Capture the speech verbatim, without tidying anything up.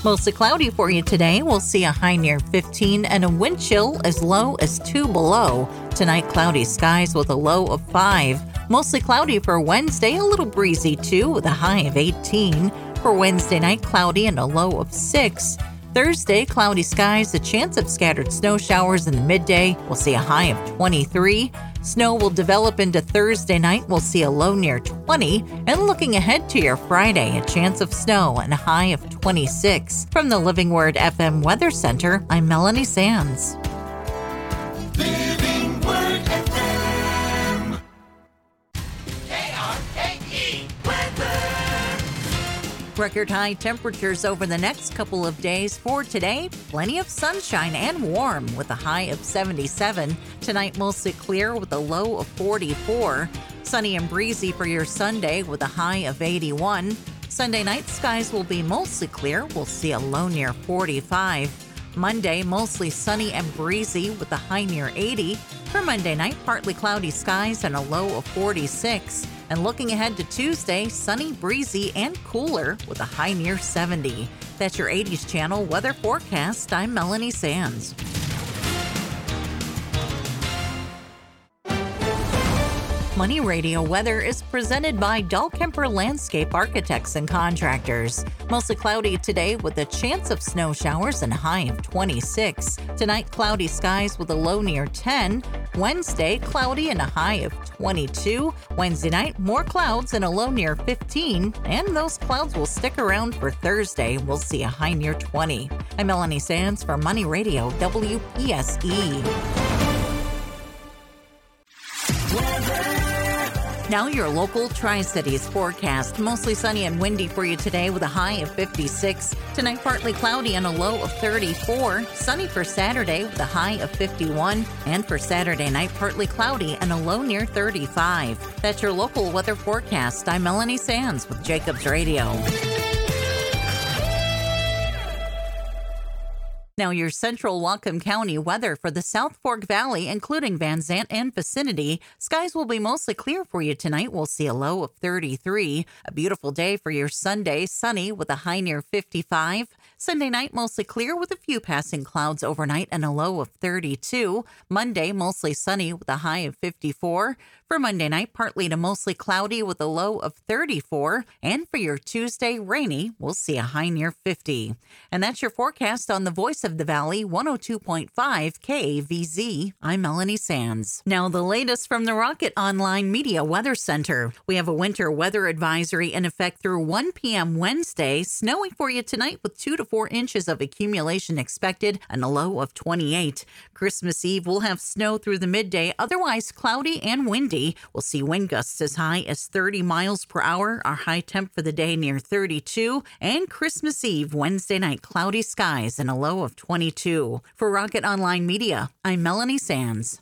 Mostly cloudy for you today. We'll see a high near fifteen and a wind chill as low as two below. Tonight, cloudy skies with a low of five. Mostly cloudy for Wednesday, a little breezy too with a high of eighteen. For Wednesday night, cloudy and a low of six. Thursday, cloudy skies, a chance of scattered snow showers in the midday. We'll see a high of twenty-three. Snow will develop into Thursday night. We'll see a low near twenty. And looking ahead to your Friday, a chance of snow and a high of twenty-six. From the Living Word F M Weather Center, I'm Melanie Sands. Living Word F M. K R K E Weather. Record high temperatures over the next couple of days. For today, plenty of sunshine and warm with a high of seventy-seven. Tonight, mostly clear with a low of forty-four. Sunny and breezy for your Sunday with a high of eighty-one. Sunday night, skies will be mostly clear. We'll see a low near forty-five. Monday, mostly sunny and breezy with a high near eighty. For Monday night, partly cloudy skies and a low of forty-six. And looking ahead to Tuesday, sunny, breezy, and cooler with a high near seventy. That's your eighties Channel weather forecast. I'm Melanie Sands. Money Radio weather is presented by Dahlkemper Landscape Architects and Contractors. Mostly cloudy today with a chance of snow showers and a high of twenty-six. Tonight, cloudy skies with a low near ten. Wednesday, cloudy and a high of twenty-two. Wednesday night, more clouds and a low near fifteen. And those clouds will stick around for Thursday. We'll see a high near twenty. I'm Melanie Sands for Money Radio W P S E. Now your local Tri-Cities forecast. Mostly sunny and windy for you today with a high of fifty-six. Tonight, partly cloudy and a low of thirty-four. Sunny for Saturday with a high of fifty-one. And for Saturday night, partly cloudy and a low near thirty-five. That's your local weather forecast. I'm Melanie Sands with Jacobs Radio. Now your central Whatcom County weather for the South Fork Valley, including Van Zant and vicinity. Skies will be mostly clear for you tonight. We'll see a low of thirty-three. A beautiful day for your Sunday, sunny with a high near fifty-five. Sunday night, mostly clear with a few passing clouds overnight and a low of thirty-two. Monday, mostly sunny with a high of fifty-four. For Monday night, partly to mostly cloudy with a low of thirty-four. And for your Tuesday, rainy, we'll see a high near fifty. And that's your forecast on the Voice of the Valley, one oh two point five K A V Z. I'm Melanie Sands. Now the latest from the Rocket Online Media Weather Center. We have a winter weather advisory in effect through one p.m. Wednesday. Snowing for you tonight with two to four inches of accumulation expected and a low of twenty-eight. Christmas Eve will have snow through the midday, otherwise cloudy and windy. We'll see wind gusts as high as thirty miles per hour. Our high temp for the day near thirty-two. And Christmas Eve, Wednesday night, cloudy skies and a low of twenty-two. For Rocket Online Media, I'm Melanie Sands.